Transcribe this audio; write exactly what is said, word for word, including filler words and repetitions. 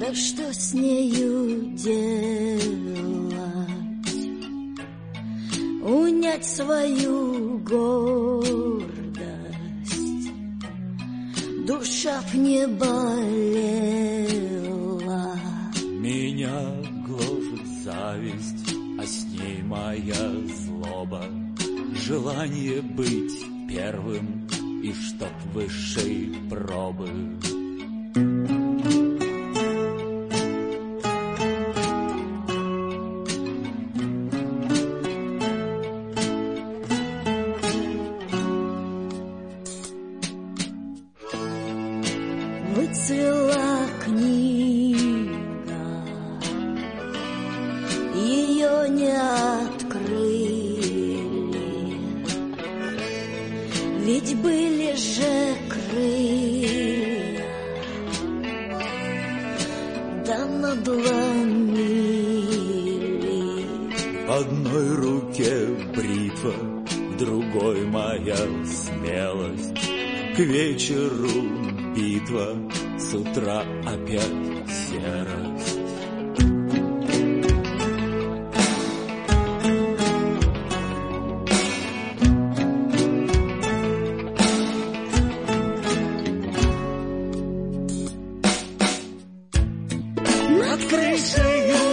Да что с нею делать? Унять свою гордость, душа б не болела. Меня гложет зависть, а с ней моя злоба. Желание быть первым и чтоб высшей пробы. Выцвела книга, ее не открыли, ведь были же крылья, да надломили. В одной руке бритва, в другой моя смелость. К вечеру битва, с утра опять серость. Над крышей